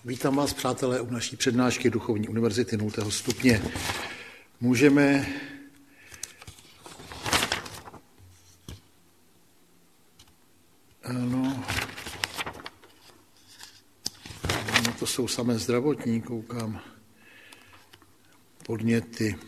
Vítám vás, přátelé, u naší přednášky Duchovní univerzity 0. stupně. Můžeme to jsou samé zdravotní, koukám, podněty.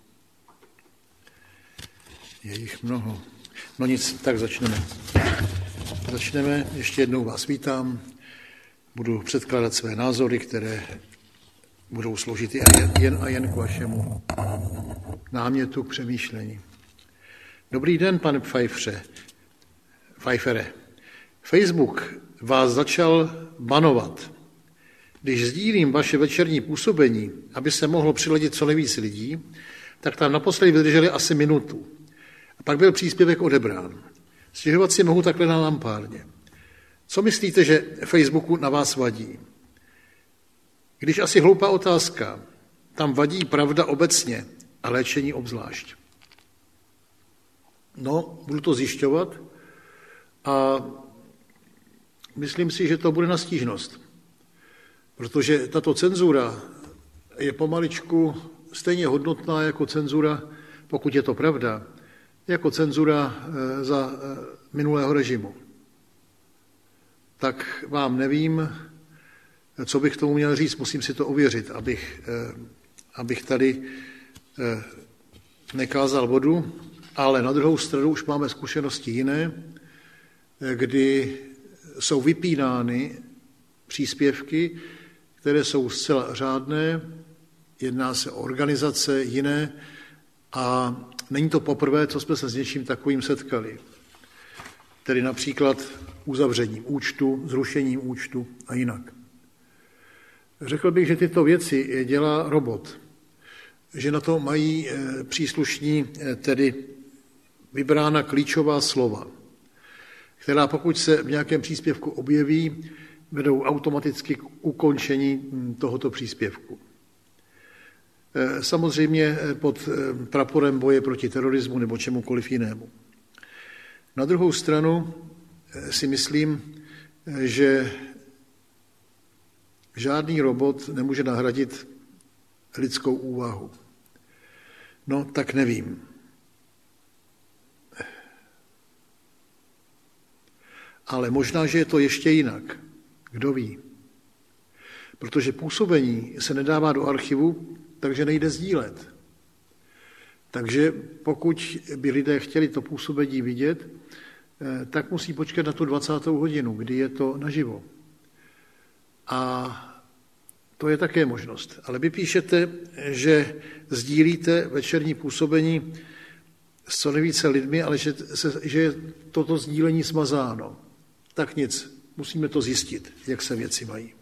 Je jich mnoho. No nic, tak začneme. Ještě jednou vás vítám. Budu předkládat své názory, které budou sloužit jen a jen k vašemu námětu, k přemýšlení. Dobrý den, pane Pfeiffere. Facebook vás začal banovat. Když sdílím vaše večerní působení, aby se mohlo přiladit co nejvíc lidí, tak tam naposledy vydrželi asi minutu. A pak byl příspěvek odebrán. Stěžovat si mohu takhle na lampárně. Co myslíte, že Facebooku na vás vadí? Když asi hloupá otázka, tam vadí pravda obecně a léčení obzvlášť. No, budu to zjišťovat a myslím si, že to bude na stížnost. Protože tato cenzura je pomaličku stejně hodnotná jako cenzura, pokud je to pravda, jako cenzura za minulého režimu. Tak vám nevím, co bych tomu měl říct, musím si to ověřit, abych tady nekázal vodu, ale na druhou stranu už máme zkušenosti jiné, kdy jsou vypínány příspěvky, které jsou zcela řádné, jedná se o organizace jiné a není to poprvé, co jsme se s něčím takovým setkali. Tedy například uzavřením účtu, zrušením účtu a jinak. Řekl bych, že tyto věci dělá robot, že na to mají příslušní tedy vybrána klíčová slova, která pokud se v nějakém příspěvku objeví, vedou automaticky k ukončení tohoto příspěvku. Samozřejmě pod praporem boje proti terorismu nebo čemukoliv jinému. Na druhou stranu si myslím, že žádný robot nemůže nahradit lidskou úvahu. No, tak nevím. Ale možná, že je to ještě jinak. Kdo ví? Protože působení se nedává do archivu, takže nejde sdílet. Takže pokud by lidé chtěli to působení vidět, tak musí počkat na tu 20. hodinu, kdy je to naživo. A to je také možnost. Ale vy píšete, že sdílíte večerní působení s co nejvíce lidmi, ale že je toto sdílení smazáno. Tak nic, musíme to zjistit, jak se věci mají.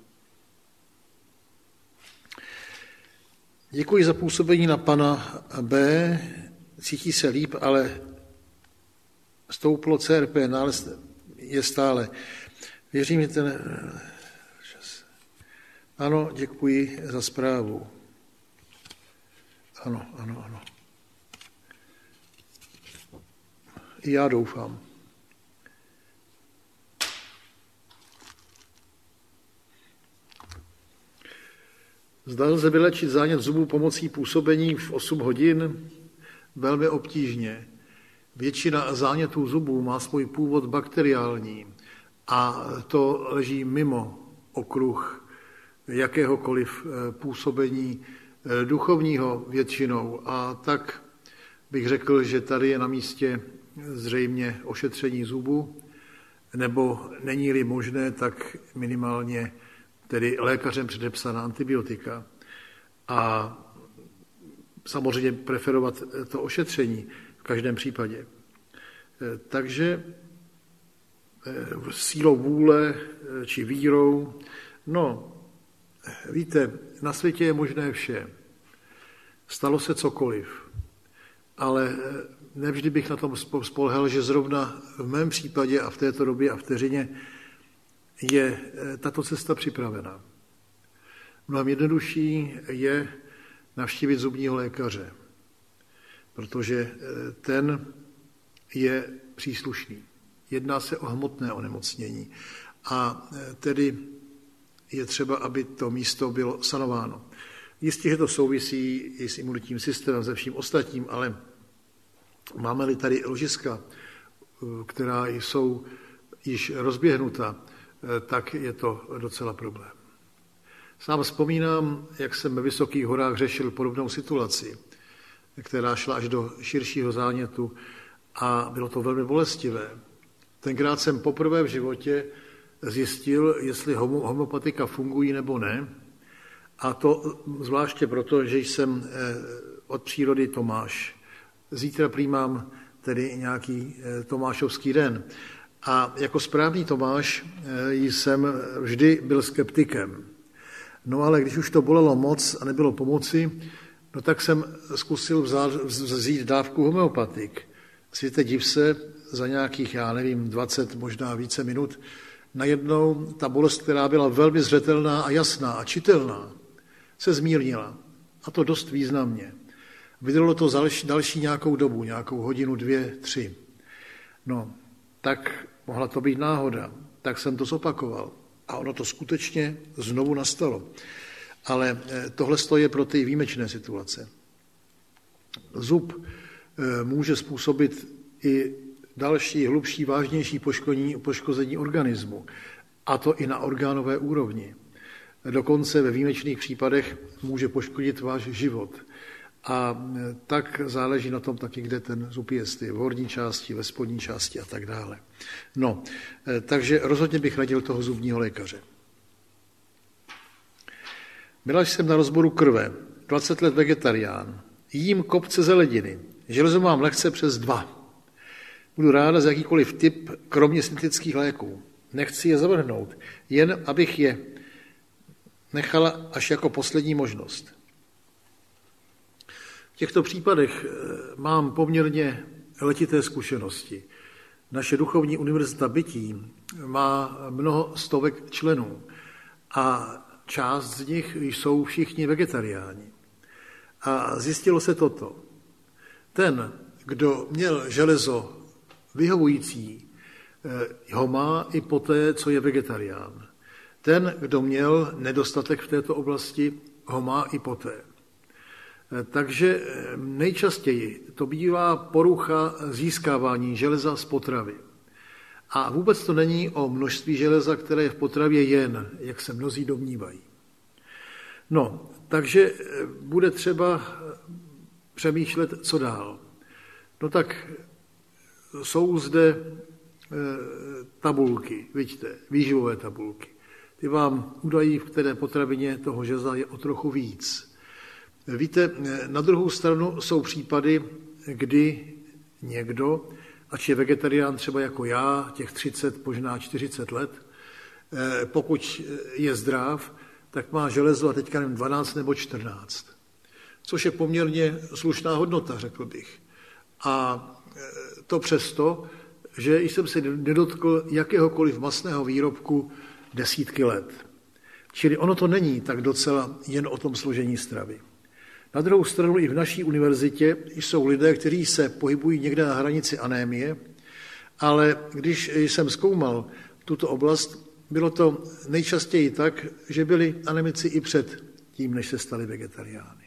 Děkuji za působení na pana B. Cítí se líp, ale stouplo CRP, nález je stále. Věřím, že ten... Ano, děkuji za zprávu. Ano. I já doufám. Zda lze vylečit zánět zubů pomocí působení v 8 hodin? Velmi obtížně. Většina zánětů zubů má svůj původ bakteriální a to leží mimo okruh jakéhokoliv působení duchovního většinou. A tak bych řekl, že tady je na místě zřejmě ošetření zubů, nebo není-li možné, tak minimálně tedy lékařem předepsaná antibiotika. A samozřejmě preferovat to ošetření v každém případě. Takže sílou vůle či vírou, no, víte, na světě je možné vše. Stalo se cokoliv, ale nevždy bych na tom spolehal, že zrovna v mém případě a v této době a vteřině je tato cesta připravena. Mnohem jednodušší je navštívit zubního lékaře, protože ten je příslušný. Jedná se o hmotné onemocnění a tedy je třeba, aby to místo bylo sanováno. Jistě, že to souvisí i s imunitním systémem, se vším ostatním, ale máme-li tady ložiska, která jsou již rozběhnuta, tak je to docela problém. Sám vzpomínám, jak jsem ve Vysokých horách řešil podobnou situaci, která šla až do širšího zánětu a bylo to velmi bolestivé. Tenkrát jsem poprvé v životě zjistil, jestli homeopatika fungují nebo ne, a to zvláště proto, že jsem od přírody Tomáš. Zítra prý mám tedy nějaký Tomášovský den. A jako správný Tomáš jsem vždy byl skeptikem. No ale když už to bolelo moc a nebylo pomoci, no tak jsem zkusil vzít dávku homeopatik. Světe div se, za nějakých, 20, možná více minut, najednou ta bolest, která byla velmi zřetelná a jasná a čitelná, se zmírnila. A to dost významně. Vydrželo to další nějakou dobu, nějakou hodinu, 2, 3. No, tak mohla to být náhoda. Tak jsem to zopakoval. A ono to skutečně znovu nastalo. Ale tohle je pro ty výjimečné situace. Zub může způsobit i další, hlubší, vážnější poškození organismu. A to i na orgánové úrovni. Dokonce ve výjimečných případech může poškodit váš život. A tak záleží na tom taky, kde ten zub je, jestli v horní části, ve spodní části a tak dále. No, takže rozhodně bych radil toho zubního lékaře. Byla jsem na rozboru krve, 20 let vegetarián, jím kopce zeleniny, železo mám lehce přes 2. Budu ráda za jakýkoliv typ, kromě syntetických léků. Nechci je zavrhnout, jen abych je nechala až jako poslední možnost. V těchto případech mám poměrně letité zkušenosti. Naše duchovní univerzita bytí má mnoho stovek členů a část z nich jsou všichni vegetariáni. A zjistilo se toto. Ten, kdo měl železo vyhovující, ho má i poté, co je vegetarián. Ten, kdo měl nedostatek v této oblasti, ho má i poté. Takže nejčastěji to bývá porucha získávání železa z potravy. A vůbec to není o množství železa, které je v potravě jen, jak se mnozí domnívají. No, takže bude třeba přemýšlet, co dál. No tak jsou zde tabulky, vidíte, výživové tabulky. Ty vám udají, v které potravině toho železa je o trochu víc. Víte, na druhou stranu jsou případy, kdy někdo, ač je vegetarián třeba jako já, těch 30, možná 40 let, pokud je zdrav, tak má železo a teďka nevím, 12 nebo 14. Což je poměrně slušná hodnota, řekl bych. A to přesto, že jsem se nedotkl jakéhokoliv masného výrobku desítky let. Čili ono to není tak docela jen o tom složení stravy. Na druhou stranu i v naší univerzitě jsou lidé, kteří se pohybují někde na hranici anémie, ale když jsem zkoumal tuto oblast, bylo to nejčastěji tak, že byli anemici i před tím, než se stali vegetariány.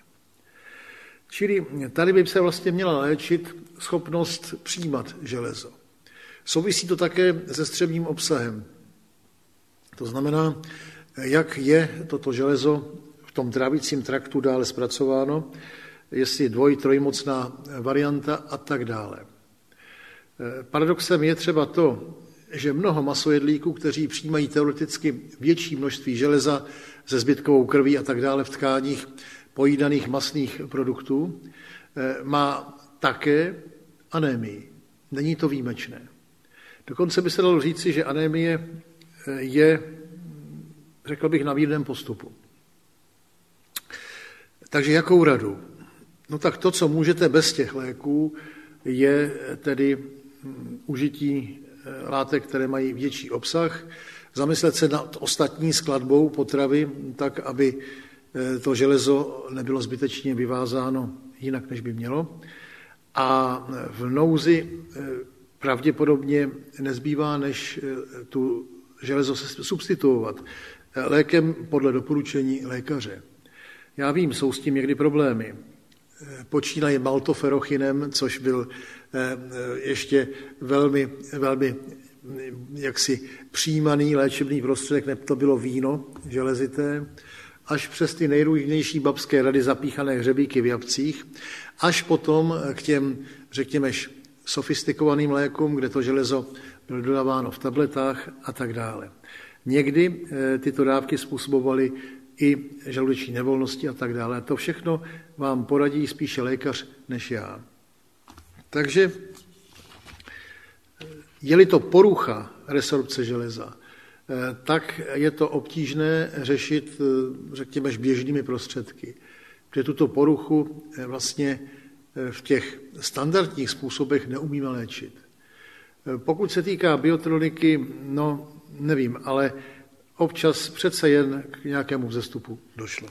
Čili tady by se vlastně měla léčit schopnost přijímat železo. Souvisí to také se střevním obsahem. To znamená, jak je toto železo v tom trávicím traktu dále zpracováno, jestli trojmocná varianta a tak dále. Paradoxem je třeba to, že mnoho masojedlíků, kteří přijímají teoreticky větší množství železa se zbytkovou krví a tak dále v tkáních pojídaných masných produktů, má také anémii. Není to výjimečné. Dokonce by se dalo říci, že anémie je, řekl bych, na mírném postupu. Takže jakou radu? No tak to, co můžete bez těch léků, je tedy užití látek, které mají větší obsah, zamyslet se nad ostatní skladbou potravy, tak, aby to železo nebylo zbytečně vyvázáno jinak, než by mělo. A v nouzi pravděpodobně nezbývá, než tu železo substituovat lékem podle doporučení lékaře. Já vím, jsou s tím někdy problémy. Počínají maltoferochinem, což byl ještě velmi jaksi přijímaný léčebný prostředek, to bylo víno železité, až přes ty nejrůznější babské rady zapíchané hřebíky v jabcích, až potom k těm, řekněme, sofistikovaným lékům, kde to železo bylo dodáváno v tabletách a tak dále. Někdy tyto dávky způsobovaly i žaludeční nevolnosti a tak dále. To všechno vám poradí spíše lékař než já. Takže je-li to porucha resorpce železa, tak je to obtížné řešit, řekněme, běžnými prostředky, protože tuto poruchu vlastně v těch standardních způsobech neumíme léčit. Pokud se týká biotroniky, no nevím, ale občas přece jen k nějakému vzestupu došlo.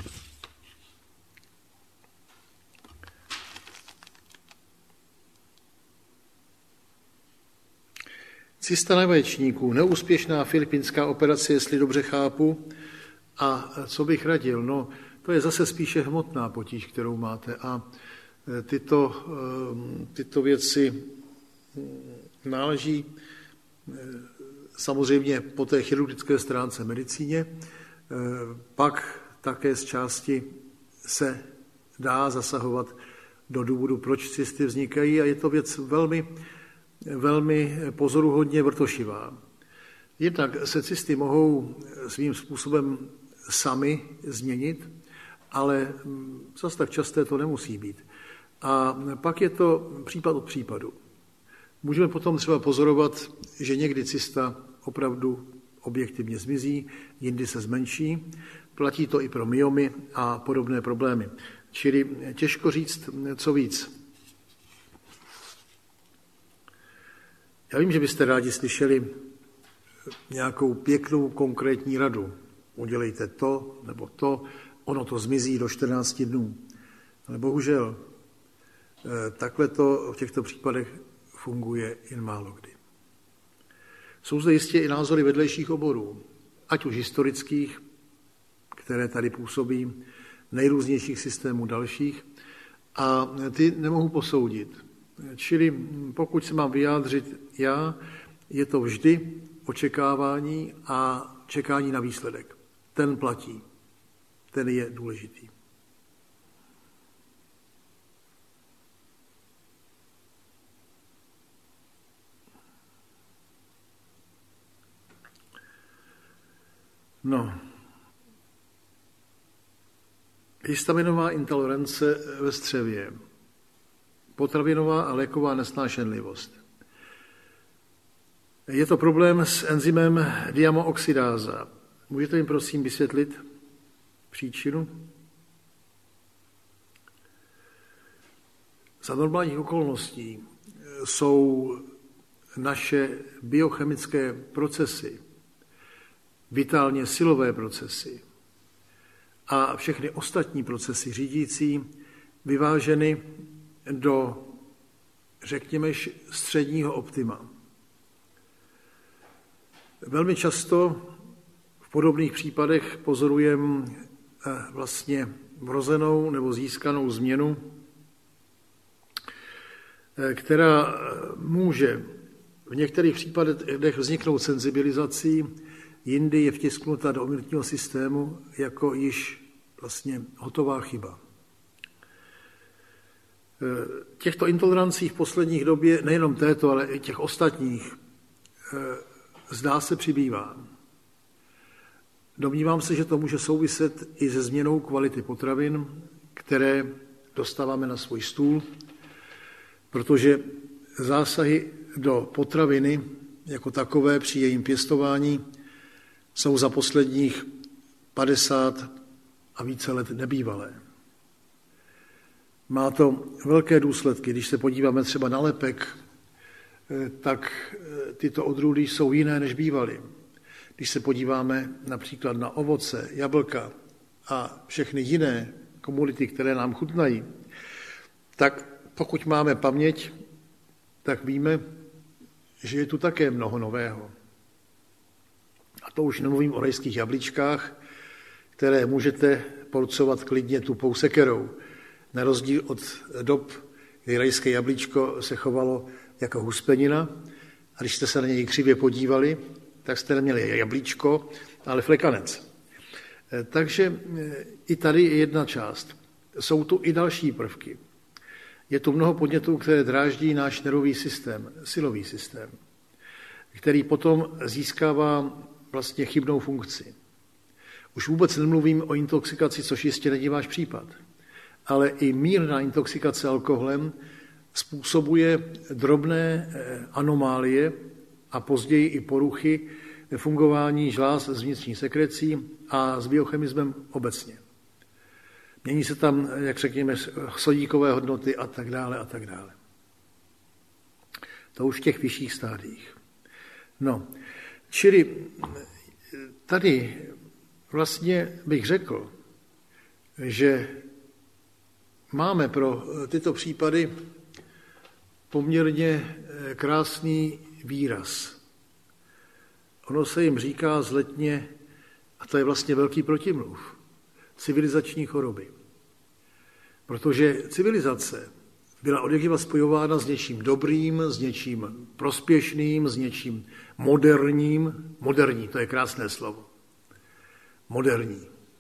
Cysta na vaječníku, neúspěšná filipínská operace, jestli dobře chápu. A co bych radil? No, to je zase spíše hmotná potíž, kterou máte. A tyto věci náleží samozřejmě po té chirurgické stránce medicíně. Pak také z části se dá zasahovat do důvodu, proč cysty vznikají, a je to věc velmi pozoruhodně vrtošivá. Jednak se cysty mohou svým způsobem sami změnit, ale zas tak časté to nemusí být. A pak je to případ od případu. Můžeme potom třeba pozorovat, že někdy cysta opravdu objektivně zmizí, jindy se zmenší. Platí to i pro myomy a podobné problémy. Čili těžko říct, co víc. Já vím, že byste rádi slyšeli nějakou pěknou konkrétní radu. Udělejte to nebo to, ono to zmizí do 14 dnů. Ale bohužel takhle to v těchto případech funguje jen málo kdy. Jsou zde jistě i názory vedlejších oborů, ať už historických, které tady působí, nejrůznějších systémů dalších, a ty nemohu posoudit. Čili pokud se mám vyjádřit já, je to vždy očekávání a čekání na výsledek. Ten platí, ten je důležitý. No. Histaminová intolerance ve střevě. Potravinová a léková nesnášenlivost. Je to problém s enzymem diamooxidáza. Můžete jim prosím vysvětlit příčinu? Za normálních okolností jsou naše biochemické procesy, vitálně silové procesy a všechny ostatní procesy řídící vyváženy do, řekněme, středního optima. Velmi často v podobných případech pozorujeme vlastně vrozenou nebo získanou změnu, která může v některých případech vzniknout senzibilizací, jindy je vtisknuta do imunitního systému jako již vlastně hotová chyba. Těchto intolerancí v posledních době, nejenom této, ale i těch ostatních, zdá se přibývá. Domnívám se, že to může souviset i se změnou kvality potravin, které dostáváme na svůj stůl, protože zásahy do potraviny jako takové při jejím pěstování jsou za posledních 50 a více let nebývalé. Má to velké důsledky. Když se podíváme třeba na lepek, tak tyto odrůdy jsou jiné, než bývaly. Když se podíváme například na ovoce, jablka a všechny jiné komodity, které nám chutnají, tak pokud máme paměť, tak víme, že je tu také mnoho nového. A to už nemluvím o rajských jablíčkách, které můžete porcovat klidně tupou sekerou. Na rozdíl od dob, kdy rajské jablíčko se chovalo jako huspenina a když jste se na něj křivě podívali, tak jste neměli jablíčko, ale flekanec. Takže i tady je jedna část. Jsou tu i další prvky. Je tu mnoho podnětů, které dráždí náš nervový systém, silový systém, který potom získává vlastně chybnou funkci. Už vůbec nemluvím o intoxikaci, což jistě není váš případ, ale i mírná intoxikace alkoholem způsobuje drobné anomálie a později i poruchy fungování žláz s vnitřní sekrecí a s biochemismem obecně. Mění se tam, jak řekněme, sodíkové hodnoty a tak dále a tak dále. To už v těch vyšších stádiích. No, čili tady vlastně bych řekl, že máme pro tyto případy poměrně krásný výraz. Ono se jim říká zletně, a to je vlastně velký protimluv, civilizační choroby. Protože civilizace byla odjakživa spojována s něčím dobrým, s něčím prospěšným, s něčím moderním. Moderní, to je krásné slovo. Moderní.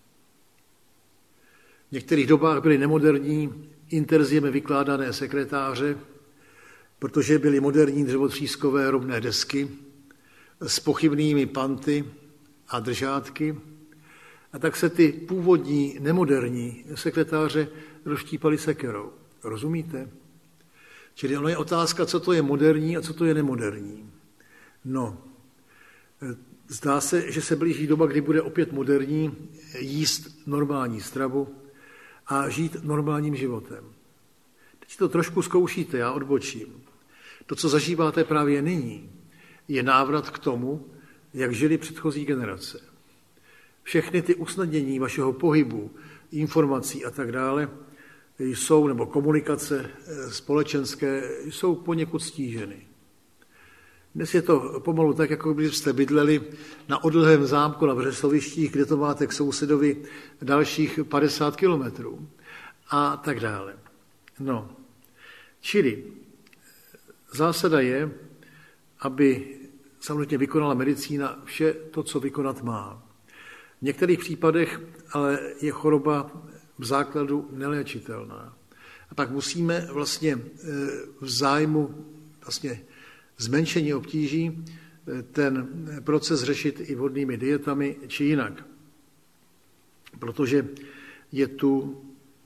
V některých dobách byly nemoderní, interzijeme vykládané sekretáře, protože byly moderní dřevotřískové rovné desky s pochybnými panty a držátky. A tak se ty původní nemoderní sekretáře rozštípali sekerou. Rozumíte? Čili ono je otázka, co to je moderní a co to je nemoderní. No, zdá se, že se blíží doba, kdy bude opět moderní jíst normální stravu a žít normálním životem. Teď to trošku zkoušíte, já odbočím. To, co zažíváte právě nyní, je návrat k tomu, jak žili předchozí generace. Všechny ty usnadnění vašeho pohybu, informací a tak dále jsou, nebo komunikace společenské, jsou poněkud stíženy. Dnes je to pomalu tak, jako když jste bydleli na odlehém zámku na Břesovištích, kde to máte k sousedovi dalších 50 kilometrů a tak dále. No, čili zásada je, aby samozřejmě vykonala medicína vše to, co vykonat má. V některých případech ale je choroba v základu neléčitelná. A pak musíme vlastně v zájmu vlastně zmenšení obtíží ten proces řešit i vhodnými dietami či jinak. Protože je tu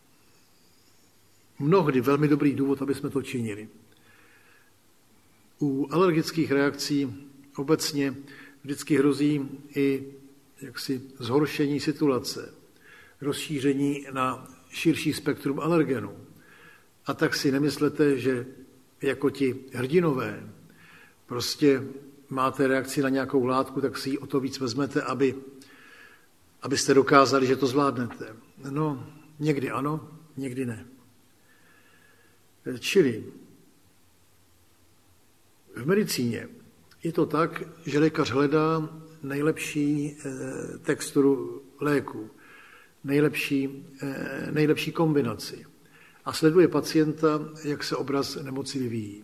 mnohdy velmi dobrý důvod, aby jsme to činili. U alergických reakcí obecně vždycky hrozí i jaksi zhoršení situace, rozšíření na širší spektrum alergenů. A tak si nemyslete, že jako ti hrdinové prostě máte reakci na nějakou látku, tak si ji o to víc vezmete, abyste dokázali, že to zvládnete. No, někdy ano, někdy ne. Čili v medicíně je to tak, že lékař hledá nejlepší texturu léku, nejlepší kombinaci a sleduje pacienta, jak se obraz nemoci vyvíjí.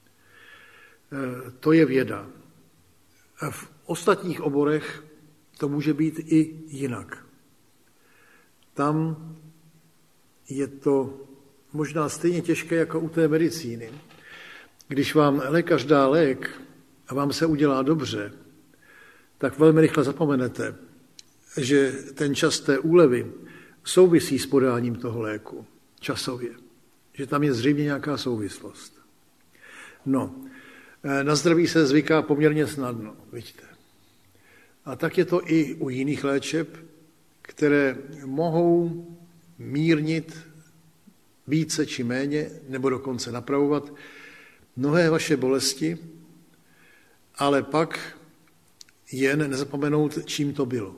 To je věda. V ostatních oborech to může být i jinak. Tam je to možná stejně těžké jako u té medicíny. Když vám lékař dá lék a vám se udělá dobře, tak velmi rychle zapomenete, že ten čas té úlevy souvisí s podáním toho léku časově. Že tam je zřejmě nějaká souvislost. No, na zdraví se zvyká poměrně snadno, vidíte. A tak je to i u jiných léčeb, které mohou mírnit více či méně, nebo dokonce napravovat mnohé vaše bolesti, ale pak jen nezapomenout, čím to bylo.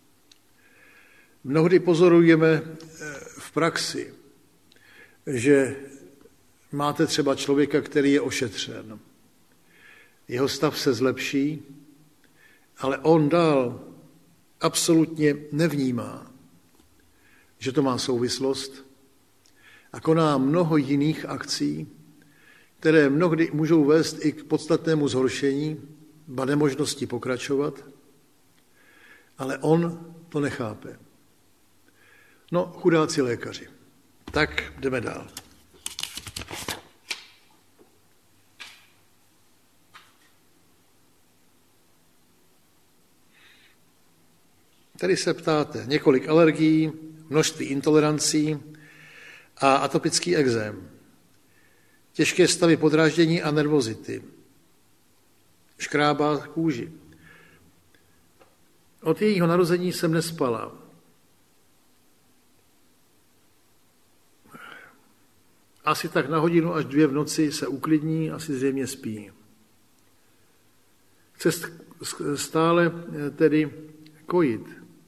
Mnohdy pozorujeme v praxi, že máte třeba člověka, který je ošetřen. Jeho stav se zlepší ale on dál absolutně nevnímá, že to má souvislost a koná mnoho jiných akcí, které mnohdy můžou vést i k podstatnému zhoršení, ba nemožnosti pokračovat, ale on to nechápe. No, chudáci lékaři. Tak jdeme dál. Tady se ptáte několik alergií, množství intolerancí a atopický ekzém, těžké stavy podráždění a nervozity, škrábá kůži. Od jejího narození jsem nespala. Asi tak na hodinu až 2 v noci se uklidní, asi zřejmě spí. Chce stále tedy kojit.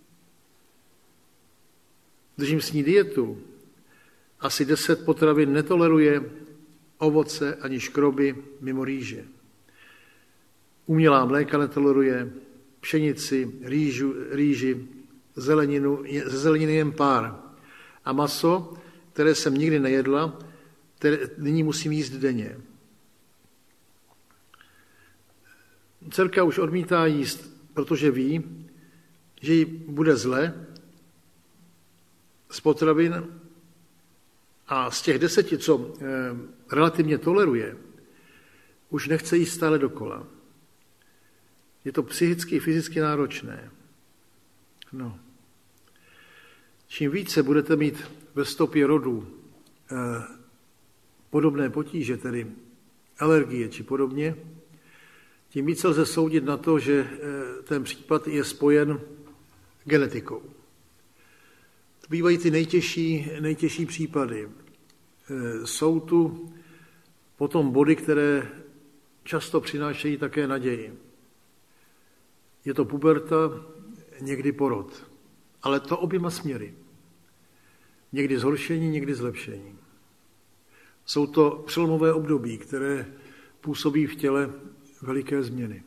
Držím s ní dietu. Asi 10 potravin netoleruje, ovoce ani škroby mimo rýže. Umělá mléka netoleruje, pšenici, rýži, zeleninu, ze zeleniny jen pár. A maso, které jsem nikdy nejedla, které nyní musím jíst denně. Dcerka už odmítá jíst, protože ví, že jí bude zle z potravin a z těch 10, co relativně toleruje, už nechce jíst stále dokola. Je to psychicky i fyzicky náročné. No. Čím více budete mít ve stopě rodu podobné potíže, tedy alergie či podobně, tím více lze soudit na to, že ten případ je spojen genetikou. To bývají ty nejtěžší případy. Jsou tu potom body, které často přinášejí také naději. Je to puberta, někdy porod, ale to oběma směry. Někdy zhoršení, někdy zlepšení. Jsou to přelomové období, které působí v těle veliké změny.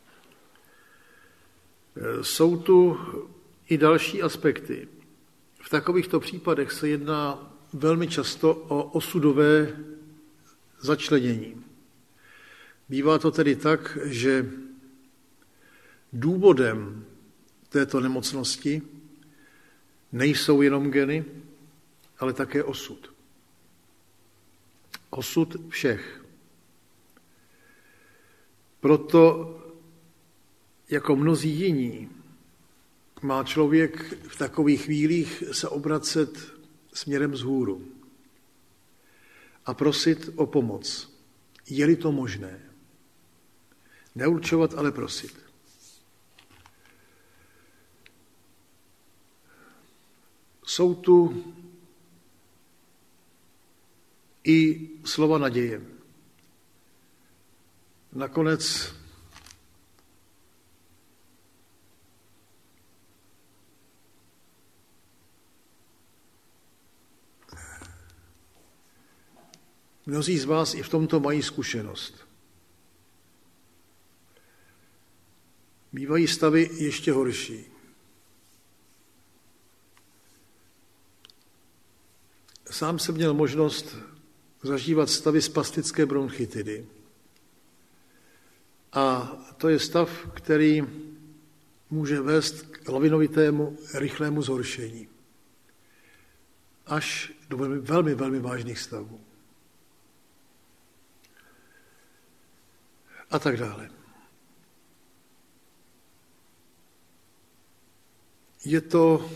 Jsou tu i další aspekty. V takovýchto případech se jedná velmi často o osudové začlenění. Bývá to tedy tak, že důvodem této nemocnosti nejsou jenom geny, ale také osud. Osud všech. Proto jako mnozí jiní má člověk v takových chvílích se obracet směrem vzhůru a prosit o pomoc. Je-li to možné. Neurčovat, ale prosit. Jsou tu i slova naděje. Nakonec mnozí z vás i v tomto mají zkušenost. Bývají stavy ještě horší. Sám jsem měl možnost zažívat stavy spastické bronchitidy. A to je stav, který může vést k lavinovitému, rychlému zhoršení. Až do velmi, velmi vážných stavů. A tak dále. Je to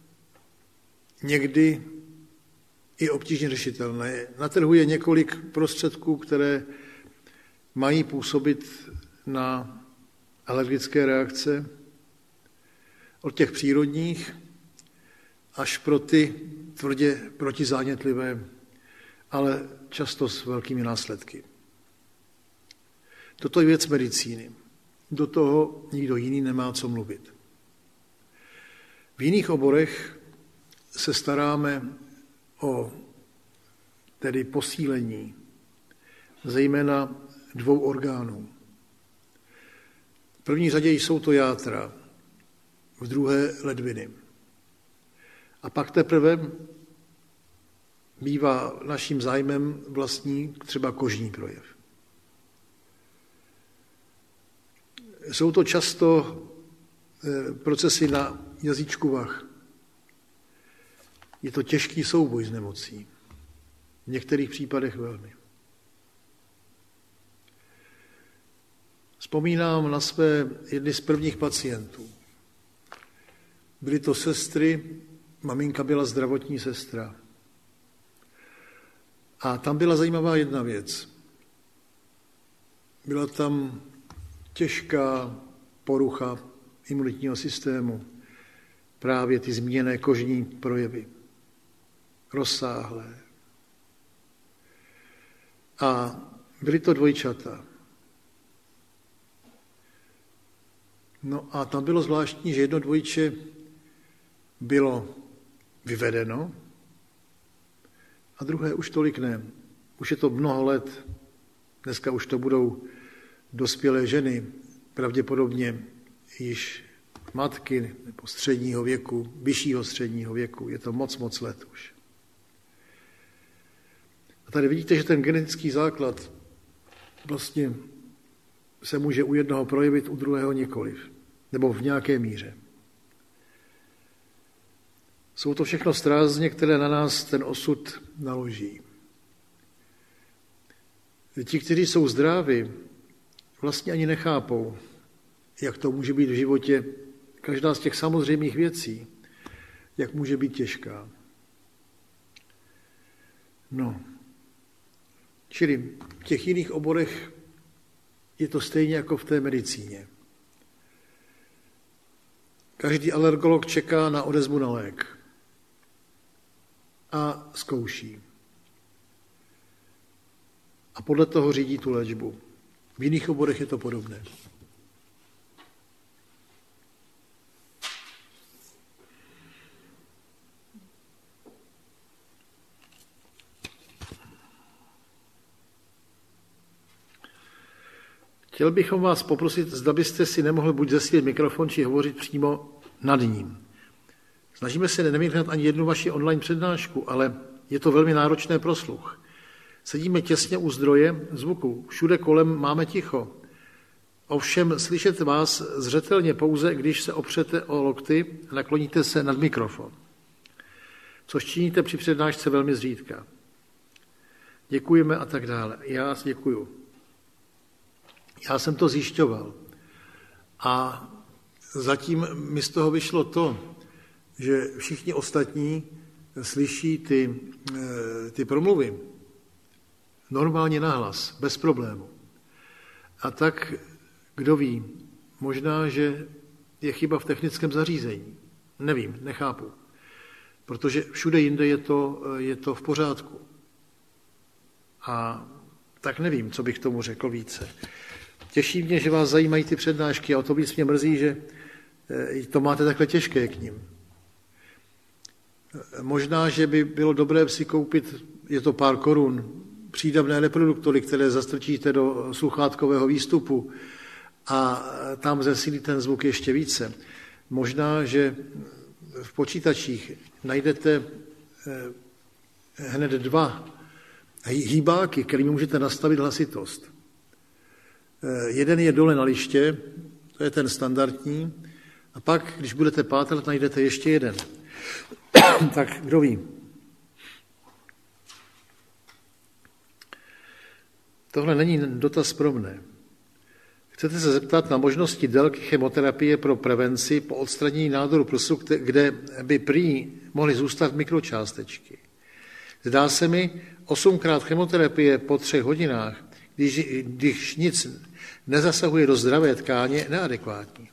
někdy i obtížně řešitelné. Na trhu je několik prostředků, které mají působit na alergické reakce, od těch přírodních až pro ty tvrdě protizánětlivé, ale často s velkými následky. Toto je věc medicíny. Do toho nikdo jiný nemá co mluvit. V jiných oborech se staráme o tedy posílení zejména 2 orgánů. V první řadě jsou to játra, v druhé ledviny. A pak teprve bývá naším zájmem vlastní třeba kožní projev. Jsou to často procesy na jazyčku vah. Je to těžký souboj s nemocí. V některých případech velmi. Vzpomínám na své jedny z prvních pacientů. Byly to sestry, maminka byla zdravotní sestra. A tam byla zajímavá jedna věc. Byla tam těžká porucha imunitního systému, právě ty zmíněné kožní projevy, rozsáhlé. A byly to dvojčata. No a tam bylo zvláštní, že jedno dvojče bylo vyvedeno a druhé už tolik ne. Už je to mnoho let, dneska už to budou dospělé ženy, pravděpodobně již matky nebo středního věku, vyššího středního věku, je to moc let už. A tady vidíte, že ten genetický základ vlastně se může u jednoho projevit, u druhého nikoliv, nebo v nějaké míře. Jsou to všechno strázně, které na nás ten osud naloží. Ti, kteří jsou zdraví, vlastně ani nechápou, jak to může být v životě každá z těch samozřejmých věcí, jak může být těžká. No, čili v těch jiných oborech je to stejně jako v té medicíně. Každý alergolog čeká na odezvu na lék a zkouší. A podle toho řídí tu léčbu. V jiných oborech je to podobné. Chtěl bychom vás poprosit, zda byste si nemohli buď zesílit mikrofon, či hovořit přímo nad ním. Snažíme se nemíchat ani jednu vaši online přednášku, ale je to velmi náročné pro sluch. Sedíme těsně u zdroje zvuku, všude kolem máme ticho. Ovšem slyšet vás zřetelně pouze, když se opřete o lokty a nakloníte se nad mikrofon, což činíte při přednášce velmi zřídka. Děkujeme a tak dále. Já děkuju. Já jsem to zjišťoval a zatím mi z toho vyšlo to, že všichni ostatní slyší ty promluvy normálně nahlas, bez problému. A tak, kdo ví, možná, že je chyba v technickém zařízení. Nevím, nechápu. Protože všude jinde je to v pořádku. A tak nevím, co bych tomu řekl více. Těší mě, že vás zajímají ty přednášky a o to víc mě mrzí, že to máte takhle těžké k nim. Možná, že by bylo dobré si koupit, je to pár korun, přídavné reproduktory, které zastrčíte do sluchátkového výstupu a tam zesílí ten zvuk ještě více. Možná, že v počítačích najdete hned 2 hýbáky, kterými můžete nastavit hlasitost. Jeden je dole na liště, to je ten standardní, a pak, když budete pátrat, najdete ještě jeden. Tak kdo ví? Tohle není dotaz pro mne. Chcete se zeptat na možnosti délky chemoterapie pro prevenci po odstranění nádoru prsu, kde by prý mohly zůstat mikročástečky. Zdá se mi 8x chemoterapie po 3 hodinách, když nic nezasahuje do zdravé tkáně, neadekvátní.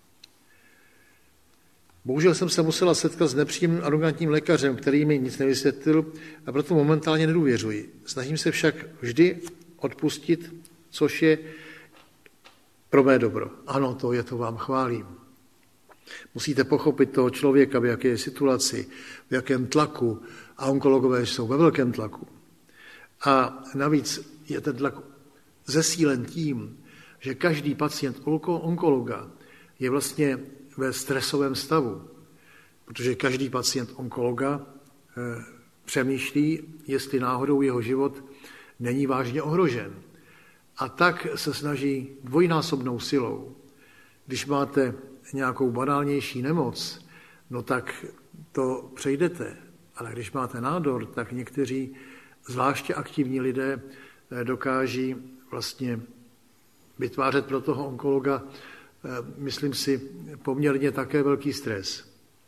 Bohužel jsem se musela setkat s nepříjemným arrogantním lékařem, který mi nic nevysvětlil a proto momentálně nedůvěřuji. Snažím se však vždy odpustit, což je pro mé dobro. Ano, to vám chválím. Musíte pochopit toho člověka, v jaké situaci, v jakém tlaku, a onkologové jsou ve velkém tlaku. A navíc je ten tlak zesílen tím, že každý pacient onkologa je vlastně ve stresovém stavu, protože každý pacient onkologa přemýšlí, jestli náhodou jeho život není vážně ohrožen. A tak se snaží dvojnásobnou silou. Když máte nějakou banálnější nemoc, no tak to přejdete. Ale když máte nádor, tak někteří zvláště aktivní lidé dokáží vlastně vytvářet pro toho onkologa, myslím si, poměrně také velký stres.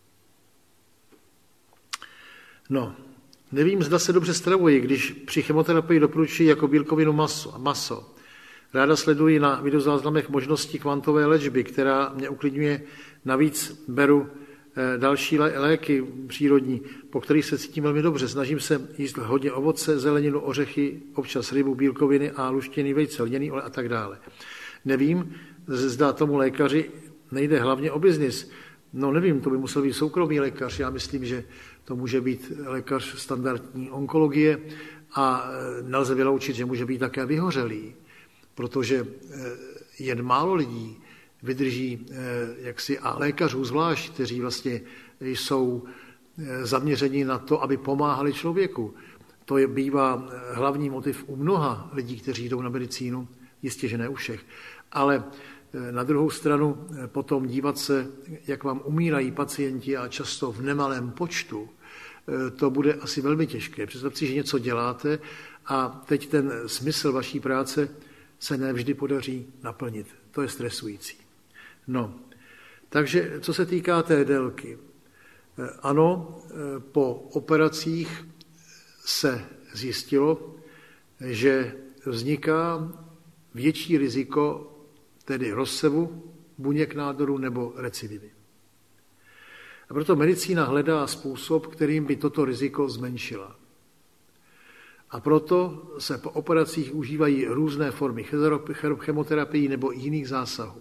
No, nevím, zda se dobře stravuji, když při chemoterapii doporučuji jako bílkovinu maso. Ráda sleduji na videozáznamech možnosti kvantové léčby, která mě uklidňuje. Navíc beru další léky přírodní, po kterých se cítím velmi dobře. Snažím se jíst hodně ovoce, zeleninu, ořechy, občas rybu, bílkoviny a luštěný vejce, lněný olej a tak dále. Nevím, zda tomu lékaři nejde hlavně o biznis. No nevím, to by musel být soukromý lékař. Já myslím, že to může být lékař standardní onkologie a nelze vyloučit, že může být také vyhořelý, protože jen málo lidí vydrží, a lékařů zvlášť, kteří vlastně jsou zaměření na to, aby pomáhali člověku. To bývá hlavní motiv u mnoha lidí, kteří jdou na medicínu, jistě, že ne u všech. Ale na druhou stranu potom dívat se, jak vám umírají pacienti a často v nemalém počtu, to bude asi velmi těžké. Představte si, že něco děláte a teď ten smysl vaší práce se nevždy podaří naplnit. To je stresující. No, takže co se týká té délky. Ano, po operacích se zjistilo, že vzniká větší riziko, tedy rozsevu buněk nádoru nebo recidivy. A proto medicína hledá způsob, kterým by toto riziko zmenšila. A proto se po operacích užívají různé formy chemoterapii nebo jiných zásahů.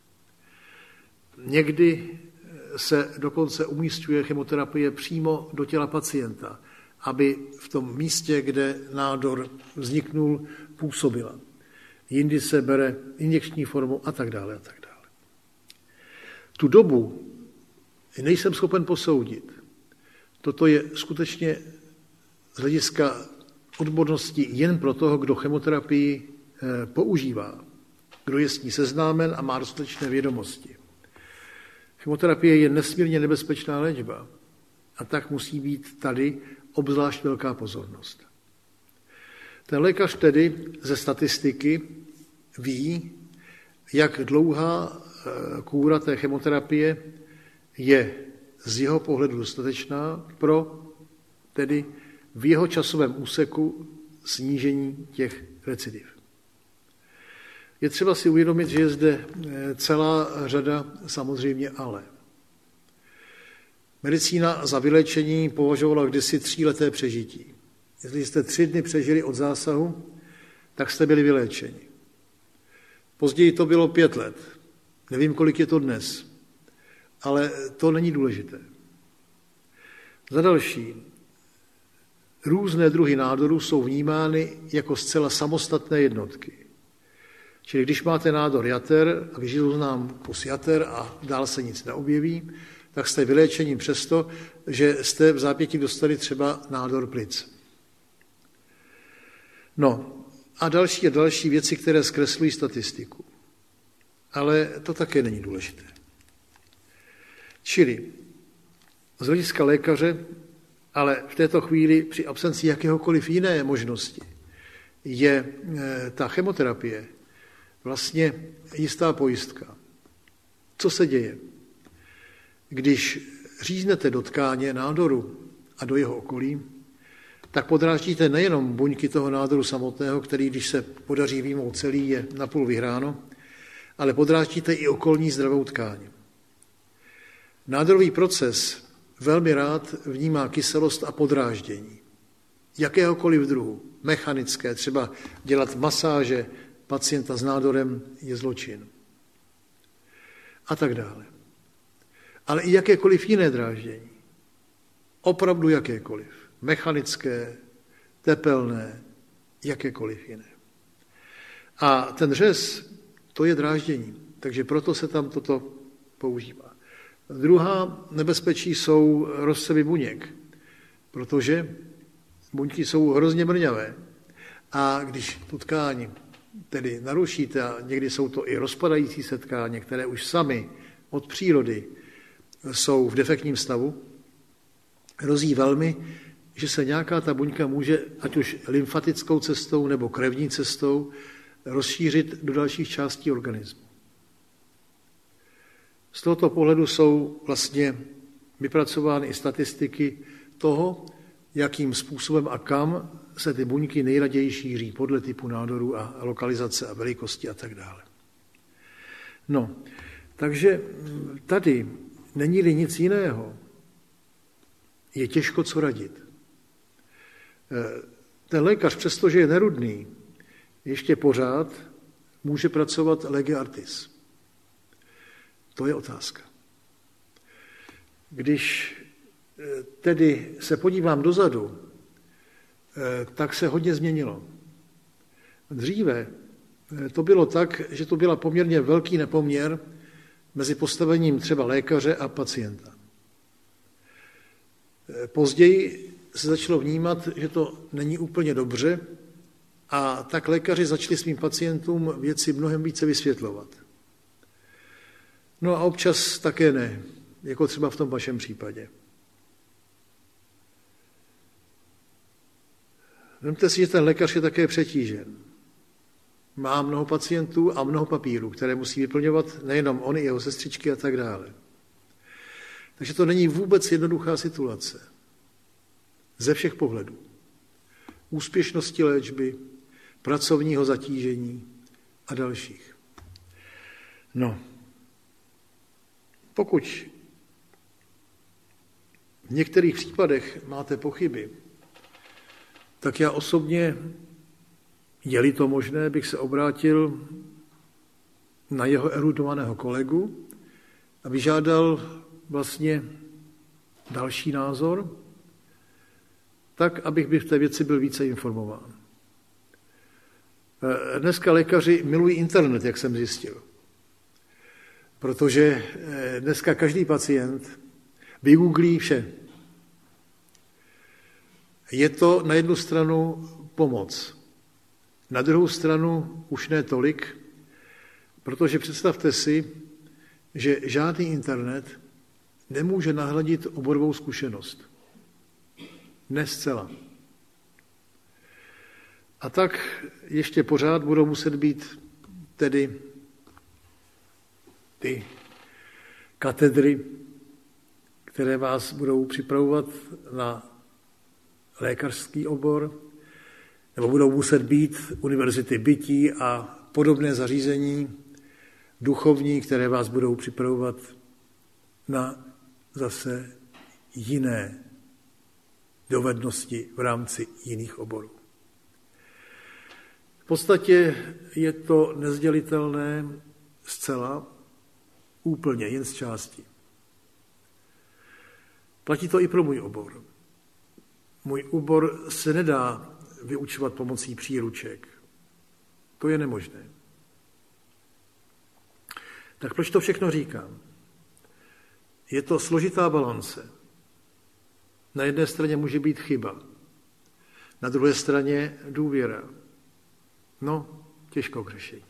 Někdy se dokonce umísťuje chemoterapie přímo do těla pacienta, aby v tom místě, kde nádor vzniknul, působila. Jindy se bere injekční formou a tak dále a tak dále. Tu dobu nejsem schopen posoudit. Toto je skutečně z hlediska odbornosti jen pro toho, kdo chemoterapii používá, kdo je s ní seznámen a má dostatečné vědomosti. Chemoterapie je nesmírně nebezpečná léčba a tak musí být tady obzvlášť velká pozornost. Ten lékař tedy ze statistiky ví, jak dlouhá kúra té chemoterapie je z jeho pohledu dostatečná pro tedy v jeho časovém úseku snížení těch recidiv. Je třeba si uvědomit, že je zde celá řada samozřejmě ale. Medicína za vyléčení považovala kdysi 3leté přežití. Jestli jste 3 dny přežili od zásahu, tak jste byli vyléčeni. Později to bylo 5 let. Nevím, kolik je to dnes, ale to není důležité. Za další, různé druhy nádorů jsou vnímány jako zcela samostatné jednotky. Čili když máte nádor jater a vyžil nám kus jater a dál se nic neobjeví, tak jste vyléčení přesto, že jste v zápětí dostali třeba nádor plic. No a další věci, které zkreslují statistiku. Ale to také není důležité. Čili z hlediska lékaře, ale v této chvíli při absenci jakéhokoliv jiné možnosti je ta chemoterapie vlastně jistá pojistka. Co se děje? Když říznete do tkáně nádoru a do jeho okolí, tak podráždíte nejenom buňky toho nádoru samotného, který, když se podaří vyjmout celý, je napůl vyhráno, ale podráždíte i okolní zdravou tkáň. Nádorový proces velmi rád vnímá kyselost a podráždění. Jakéhokoliv druhu, mechanické, třeba dělat masáže pacienta s nádorem je zločin. A tak dále. Ale i jakékoliv jiné dráždění. Opravdu jakékoliv. Mechanické, tepelné, jakékoliv jiné. A ten řez, to je dráždění. Takže proto se tam toto používá. Druhá nebezpečí jsou rozsevy buněk, protože buňky jsou hrozně mrňavé. A když tu tkáň tedy narušíte, a někdy jsou to i rozpadající se tkáně, které už sami od přírody jsou v defektním stavu, hrozí velmi, že se nějaká ta buňka může, ať už lymfatickou cestou nebo krevní cestou, rozšířit do dalších částí organismu. Z tohoto pohledu jsou vlastně vypracovány i statistiky toho, jakým způsobem a kam se ty buňky nejraději šíří podle typu nádoru a lokalizace a velikosti a tak dále. No, takže tady není-li nic jiného, je těžko co radit. Ten lékař, přestože je nerudný, ještě pořád může pracovat lege artis. To je otázka. Když tedy se podívám dozadu, tak se hodně změnilo. Dříve to bylo tak, že to byl poměrně velký nepoměr mezi postavením třeba lékaře a pacienta. Později se začalo vnímat, že to není úplně dobře, a tak lékaři začali svým pacientům věci mnohem více vysvětlovat. No a občas také ne, jako třeba v tom vašem případě. Vemte si, že ten lékař je také přetížen. Má mnoho pacientů a mnoho papírů, které musí vyplňovat nejenom on, i jeho sestřičky a tak dále. Takže to není vůbec jednoduchá situace. Ze všech pohledů. Úspěšnosti léčby, pracovního zatížení a dalších. No, pokud v některých případech máte pochyby, tak já osobně, je-li to možné, bych se obrátil na jeho erudovaného kolegu a vyžádal vlastně další názor, tak, abych v té věci byl více informován. Dneska lékaři milují internet, jak jsem zjistil. Protože dneska každý pacient vygooglí vše. Je to na jednu stranu pomoc. Na druhou stranu už ne tolik, protože představte si, že žádný internet nemůže nahradit oborovou zkušenost. Ne zcela. A tak ještě pořád budou muset být tedy ty katedry, které vás budou připravovat na lékařský obor, nebo budou muset být univerzity bytí a podobné zařízení duchovní, které vás budou připravovat na zase jiné dovednosti v rámci jiných oborů. V podstatě je to nezdělitelné zcela, úplně, jen z části. Platí to i pro můj obor. Můj obor se nedá vyučovat pomocí příruček. To je nemožné. Tak proč to všechno říkám? Je to složitá balance. Na jedné straně může být chyba, na druhé straně důvěra. No, těžko k řešení.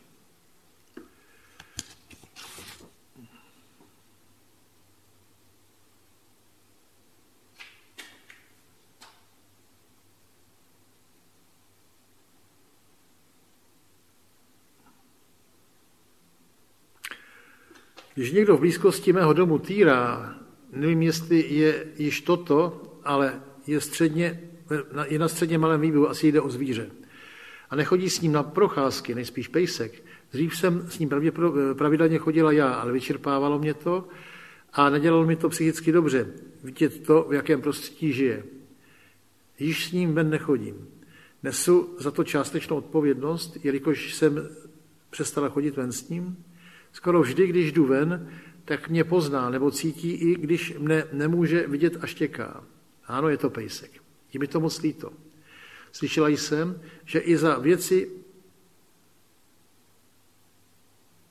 Když někdo v blízkosti mého domu týrá, nevím, jestli je již toto, ale je na středně malém výběhu, asi jde o zvíře. A nechodí s ním na procházky, nejspíš pejsek. Dřív jsem s ním pravidelně chodila já, ale vyčerpávalo mě to a nedělalo mi to psychicky dobře. Vidět to, v jakém prostředí žije. Již s ním ven nechodím. Nesu za to částečnou odpovědnost, jelikož jsem přestala chodit ven s ním. Skoro vždy, když jdu ven, tak mě pozná nebo cítí, i když mne nemůže vidět a štěká. Ano, je to pejsek. Je mi to moc líto. Slyšela jsem, že i za věci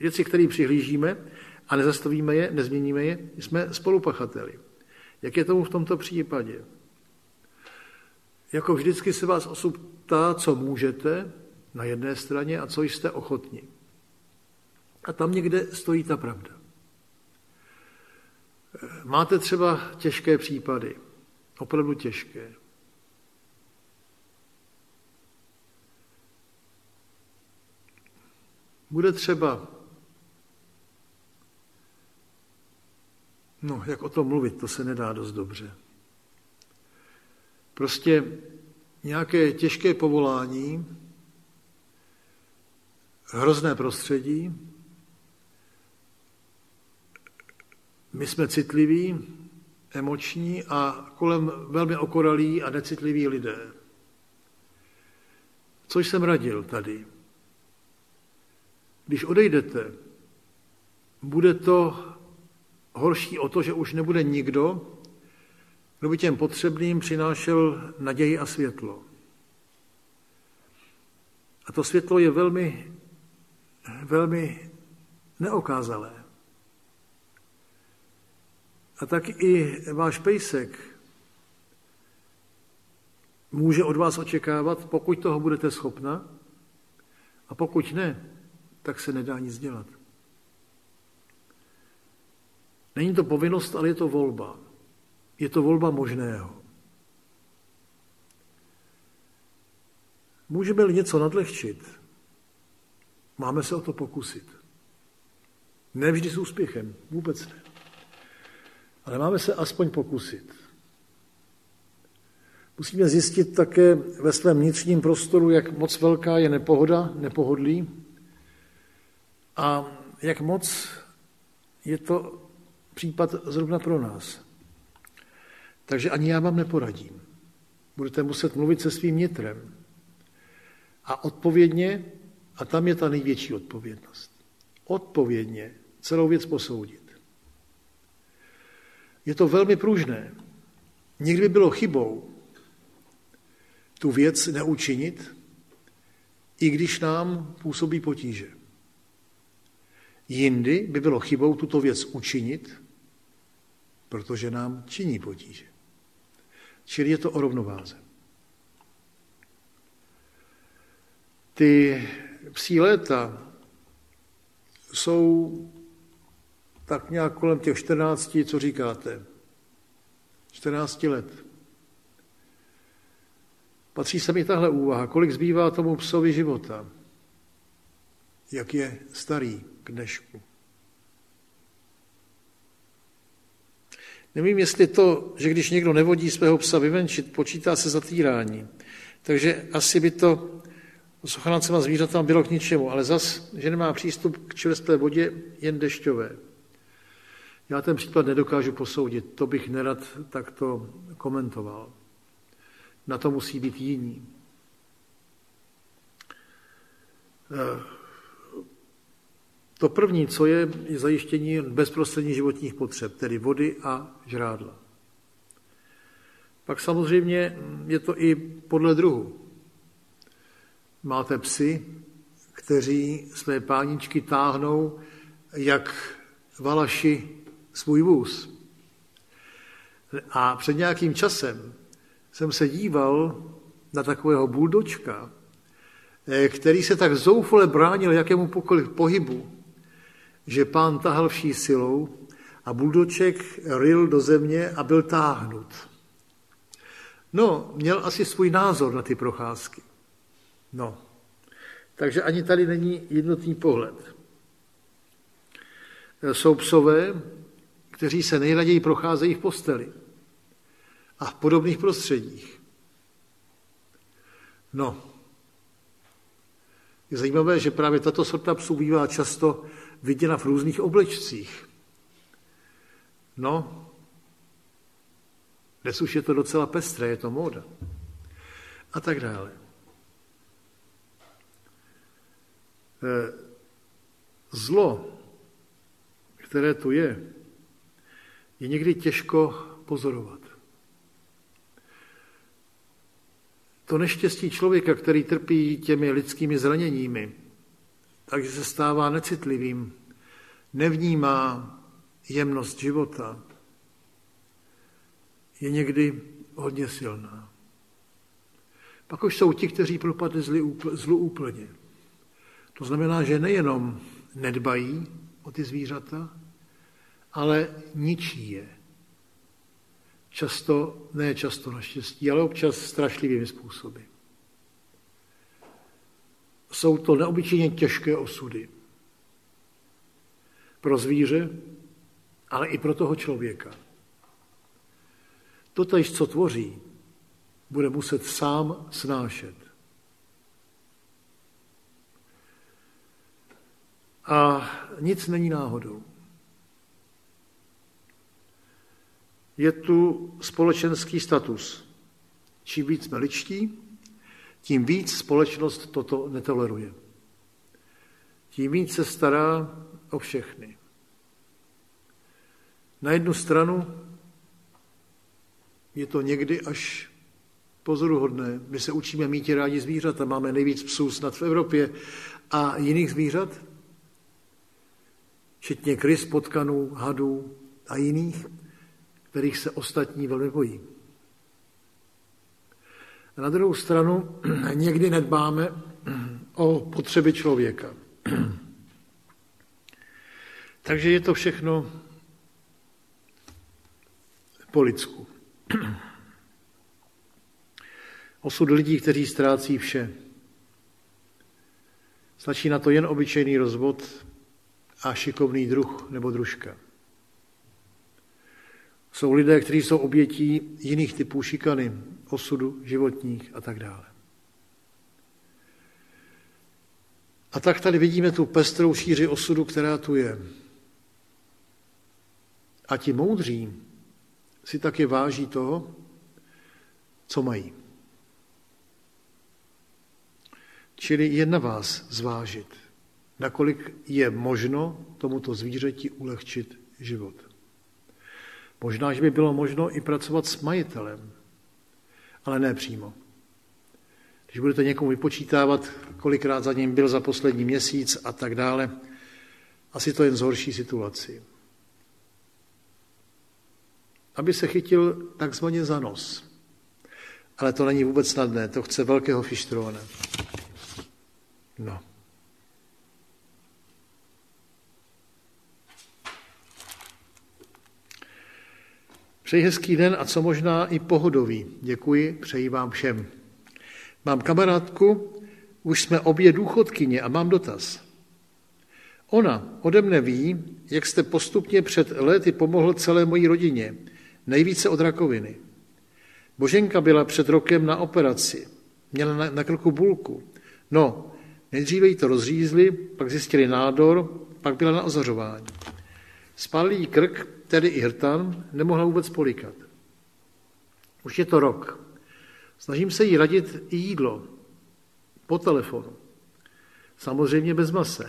věci, které přihlížíme a nezastavíme je, nezměníme je, jsme spolupachateli. Jak je tomu v tomto případě? Jako vždycky se vás osud ptá, co můžete na jedné straně a co jste ochotni. A tam někde stojí ta pravda. Máte třeba těžké případy, opravdu těžké. Bude třeba, jak o tom mluvit, to se nedá dost dobře. Prostě nějaké těžké povolání, hrozné prostředí, my jsme citliví, emoční a kolem velmi okoralí a necitliví lidé. Co jsem radil tady? Když odejdete, bude to horší o to, že už nebude nikdo, kdo by těm potřebným přinášel naději a světlo. A to světlo je velmi, velmi neokázalé. A tak i váš pejsek může od vás očekávat, pokud toho budete schopna, a pokud ne, tak se nedá nic dělat. Není to povinnost, ale je to volba. Je to volba možného. Můžeme-li něco nadlehčit, máme se o to pokusit. Ne vždy s úspěchem, vůbec ne. Ale máme se aspoň pokusit. Musíme zjistit také ve svém vnitřním prostoru, jak moc velká je nepohoda, nepohodlí a jak moc je to případ zrovna pro nás. Takže ani já vám neporadím. Budete muset mluvit se svým nitrem. A odpovědně, a tam je ta největší odpovědnost, odpovědně celou věc posoudit. Je to velmi pružné. Někdy by bylo chybou tu věc neučinit, i když nám působí potíže. Jindy by bylo chybou tuto věc učinit, protože nám činí potíže. Čili je to o rovnováze. Ty psí léta jsou tak nějak kolem těch 14, co říkáte, 14 let. Patří se mi tahle úvaha, kolik zbývá tomu psovi života, jak je starý k dnešku. Nevím, jestli to, že když někdo nevodí svého psa vyvenčit, počítá se za týrání. Takže asi by to s ochrancema zvířatama bylo k ničemu, ale zas, že nemá přístup k čerstvé vodě, jen dešťové. Já ten případ nedokážu posoudit, to bych nerad takto komentoval. Na to musí být jiní. To první, co je zajištění bezprostředních životních potřeb, tedy vody a žrádla. Pak samozřejmě je to i podle druhu. Máte psy, kteří své páničky táhnou jak valaši svůj vůz. A před nějakým časem jsem se díval na takového buldočka, který se tak zoufale bránil jakémukoliv pohybu, že pán tahal vší silou a buldoček ryl do země a byl táhnut. No, měl asi svůj názor na ty procházky. No, takže ani tady není jednotný pohled. Jsou psové, kteří se nejraději procházejí v posteli a v podobných prostředích. No, je zajímavé, že právě tato sorta psů bývá často viděna v různých oblečcích. No, dnes už je to docela pestré, je to móda. A tak dále. Zlo, které tu je někdy těžko pozorovat. To neštěstí člověka, který trpí těmi lidskými zraněními, takže se stává necitlivým, nevnímá jemnost života, je někdy hodně silná. Pak už jsou ti, kteří propadli zlu úplně. To znamená, že nejenom nedbají o ty zvířata, ale ničí je. Ne často naštěstí, ale občas strašlivými způsoby. Jsou to neobyčejně těžké osudy. Pro zvíře, ale i pro toho člověka. Totéž, co tvoří, bude muset sám snášet. A nic není náhodou. Je tu společenský status. Čím víc jsme lidští, tím víc společnost toto netoleruje. Tím víc se stará o všechny. Na jednu stranu je to někdy až pozoruhodné. My se učíme mít rádi zvířata, máme nejvíc psů snad v Evropě a jiných zvířat, včetně krys, potkanů, hadů a jiných, kterých se ostatní velmi bojí. A na druhou stranu někdy nedbáme o potřeby člověka. Takže je to všechno po lidsku. Osud lidí, kteří ztrácí vše. Stačí na to jen obyčejný rozvod a šikovný druh nebo družka. Jsou lidé, kteří jsou obětí jiných typů šikany, osudu životních a tak dále. A tak tady vidíme tu pestrou šíři osudu, která tu je. A ti moudří si taky váží toho, co mají. Čili je na vás zvážit, nakolik je možno tomuto zvířeti ulehčit život. Možná, že by bylo možno i pracovat s majitelem, ale ne přímo. Když budete někomu vypočítávat, kolikrát za ním byl za poslední měsíc a tak dále, asi to jen zhorší situaci. Aby se chytil takzvaně za nos. Ale to není vůbec snadné, to chce velkého fištrona. No. Přeji hezký den a co možná i pohodový. Děkuji, přeji vám všem. Mám kamarádku, už jsme obě důchodkyně a mám dotaz. Ona ode mne ví, jak jste postupně před léty pomohl celé mojí rodině, nejvíce od rakoviny. Boženka byla před rokem na operaci, měla na krku bulku. No, nejdříve jí to rozřízli, pak zjistili nádor, pak byla na ozařování. Spálili jí krk, tedy i hrtan, nemohla vůbec polikat. Už je to rok. Snažím se jí radit i jídlo. Po telefonu. Samozřejmě bez mase.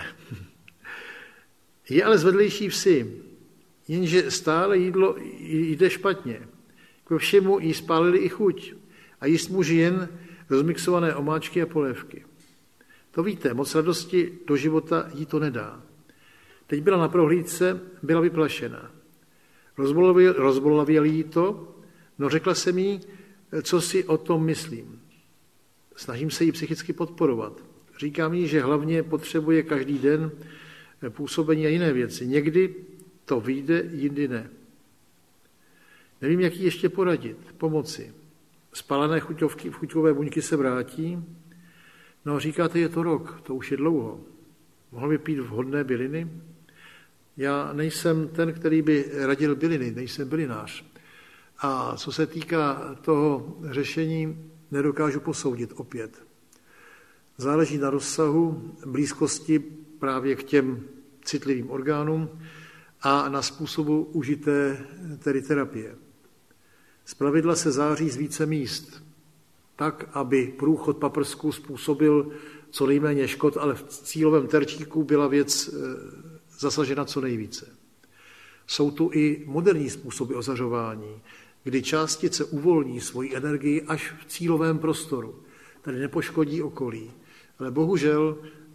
Je ale z vedlejší vsi, jenže stále jídlo jde špatně. K všemu jí spálili i chuť a jíst může jen rozmixované omáčky a polévky. To víte, moc radosti do života jí to nedá. Teď byla na prohlídce, byla vyplašená. Rozbolavěl jí to, no řekla jsem jí, co si o tom myslím. Snažím se jí psychicky podporovat. Říkám jí, že hlavně potřebuje každý den působení a jiné věci. Někdy to vyjde, jindy ne. Nevím, jak jí ještě poradit, pomoci. Spálené chuťové buňky se vrátí. No říkáte, je to rok, to už je dlouho. Mohl by pít vhodné byliny? Já nejsem ten, který by radil byliny, nejsem bylinář. A co se týká toho řešení, nedokážu posoudit opět. Záleží na rozsahu, blízkosti právě k těm citlivým orgánům a na způsobu užité tedy terapie. Zpravidla se září z více míst, tak, aby průchod paprsků způsobil co nejméně škod, ale v cílovém terčíku byla věc zasažena co nejvíce. Jsou tu i moderní způsoby ozařování, kdy částice uvolní svoji energii až v cílovém prostoru, tedy nepoškodí okolí. Ale bohužel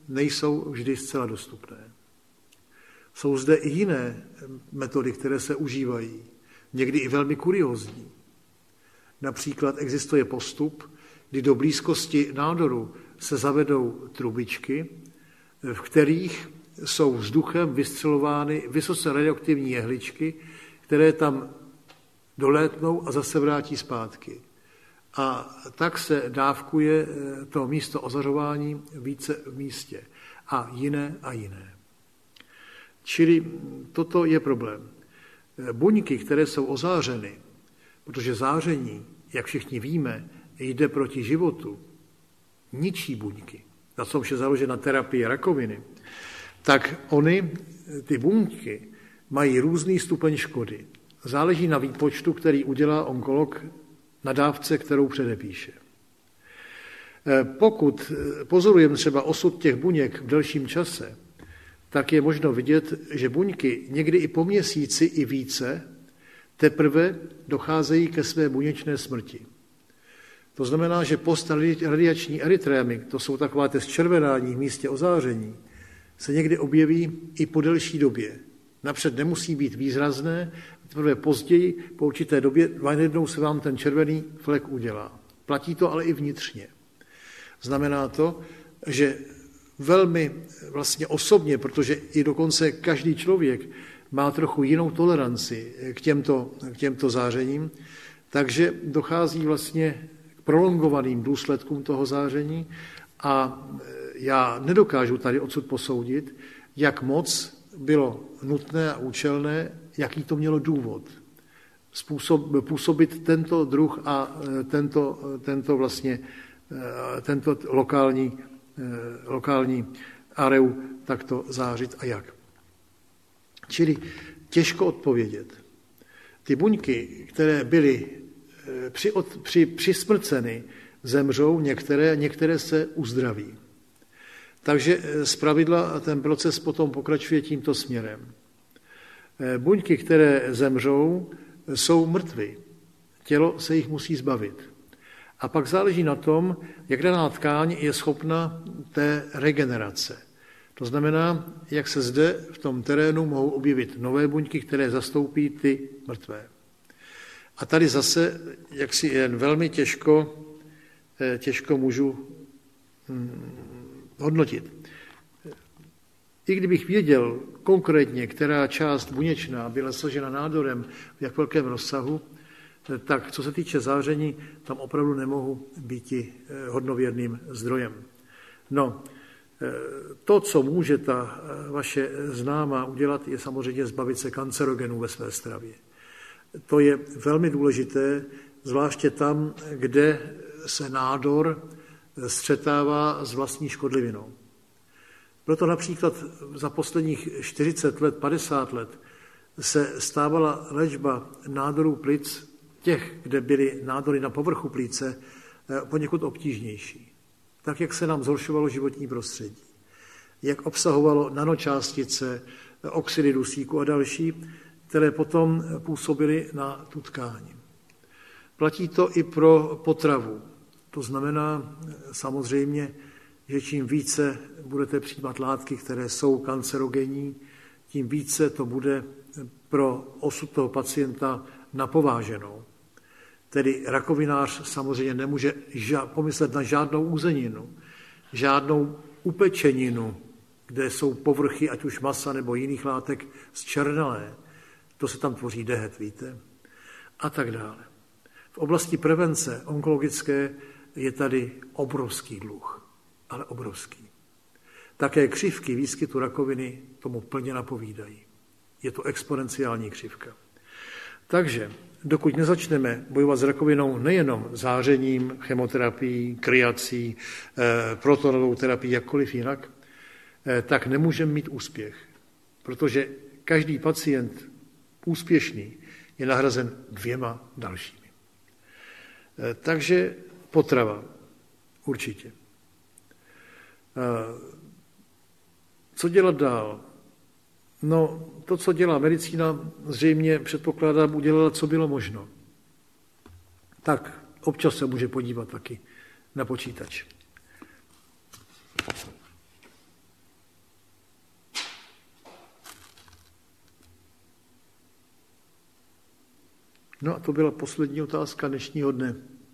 nejsou vždy zcela dostupné. Jsou zde i jiné metody, které se užívají, někdy i velmi kuriózní. Například existuje postup, kdy do blízkosti nádoru se zavedou trubičky, v kterých jsou vzduchem vystřelovány vysoce radioaktivní jehličky, které tam dolétnou a zase vrátí zpátky. A tak se dávkuje to místo ozařování více v místě. A jiné a jiné. Čili toto je problém. Buňky, které jsou ozářeny, protože záření, jak všichni víme, jde proti životu, ničí buňky, na čemž je založena terapie rakoviny, tak ty buňky mají různý stupeň škody. Záleží na výpočtu, který udělá onkolog na dávce, kterou předepíše. Pokud pozorujeme třeba osud těch buněk v delším čase, tak je možno vidět, že buňky někdy i po měsíci i více teprve docházejí ke své buněčné smrti. To znamená, že postradiační erytrémy, to jsou taková té zčervenání v místě ozáření, se někdy objeví i po delší době. Napřed nemusí být výrazné, teprve později, po určité době, najednou se vám ten červený flek udělá. Platí to ale i vnitřně. Znamená to, že velmi vlastně osobně, protože i dokonce každý člověk má trochu jinou toleranci k těmto zářením, takže dochází vlastně k prolongovaným důsledkům toho záření a já nedokážu tady odsud posoudit, jak moc bylo nutné a účelné, jaký to mělo důvod působit tento druh a tento lokální areu takto zářit a jak. Čili těžko odpovědět. Ty buňky, které byly přismrceny, zemřou, některé se uzdraví. Takže zpravidla ten proces potom pokračuje tímto směrem. Buňky, které zemřou, jsou mrtvy. Tělo se jich musí zbavit. A pak záleží na tom, jak daná tkáň je schopna té regenerace. To znamená, jak se zde v tom terénu mohou objevit nové buňky, které zastoupí ty mrtvé. A tady zase, jak si jen velmi těžko můžu hodnotit. I kdybych věděl konkrétně, která část buněčná byla zasažena nádorem v jak velkém rozsahu, tak co se týče záření, tam opravdu nemohu být hodnověrným zdrojem. No, to, co může ta vaše známá udělat, je samozřejmě zbavit se kancerogenů ve své stravě. To je velmi důležité, zvláště tam, kde se nádor střetává s vlastní škodlivinou. Proto například za posledních 40 let, 50 let se stávala léčba nádorů plic, těch, kde byly nádory na povrchu plíce, poněkud obtížnější. Tak, jak se nám zhoršovalo životní prostředí, jak obsahovalo nanočástice, oxidy dusíku a další, které potom působily na tu tkáň. Platí to i pro potravu. To znamená samozřejmě, že čím více budete přijímat látky, které jsou kancerogenní, tím více to bude pro osud toho pacienta napováženou. Tedy rakovinář samozřejmě nemůže pomyslet na žádnou uzeninu, žádnou upečeninu, kde jsou povrchy, ať už masa nebo jiných látek, zčernalé. To se tam tvoří dehet, víte? A tak dále. V oblasti prevence onkologické je tady obrovský dluh, ale obrovský. Také křivky výskytu rakoviny tomu plně napovídají. Je to exponenciální křivka. Takže dokud nezačneme bojovat s rakovinou nejenom zářením, chemoterapií, kryací, protonovou terapií, jakkoliv jinak, tak nemůžeme mít úspěch. Protože každý pacient úspěšný je nahrazen 2 dalšími. Takže potrava, určitě. Co dělat dál? No, to, co dělá medicína, zřejmě předpokládám, udělala, co bylo možno. Tak občas se může podívat taky na počítač. No a to byla poslední otázka dnešního dne.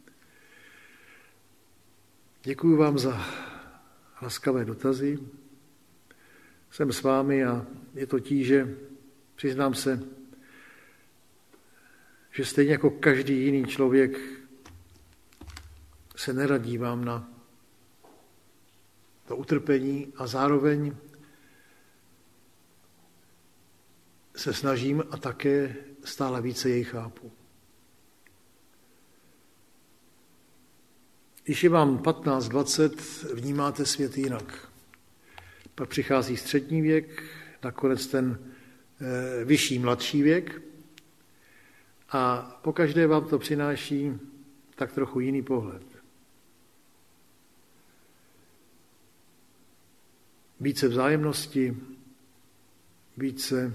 Děkuji vám za laskavé dotazy. Jsem s vámi a je to tíže. Přiznám se, že stejně jako každý jiný člověk se nerad dívám na to utrpení a zároveň se snažím a také stále více jej chápu. Když je vám 15-20, vnímáte svět jinak. Pak přichází střední věk, nakonec ten vyšší mladší věk a pokaždé vám to přináší tak trochu jiný pohled. Více vzájemnosti, více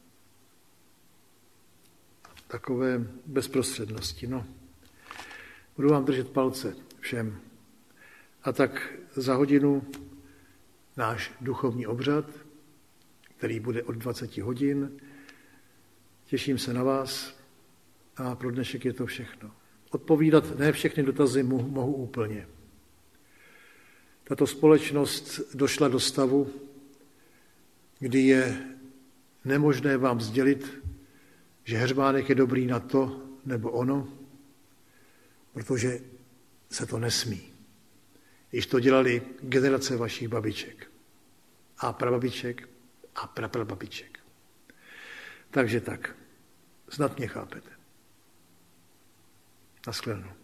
takové bezprostřednosti. No. Budu vám držet palce všem. A tak za hodinu náš duchovní obřad, který bude od 20 hodin. Těším se na vás a pro dnešek je to všechno. Odpovídat ne všechny dotazy mohu úplně. Tato společnost došla do stavu, kdy je nemožné vám sdělit, že Heřmánek je dobrý na to nebo ono, protože se to nesmí. Již to dělali generace vašich babiček a prababiček a praprababiček. Takže tak, snad mě chápete. Naschledanou.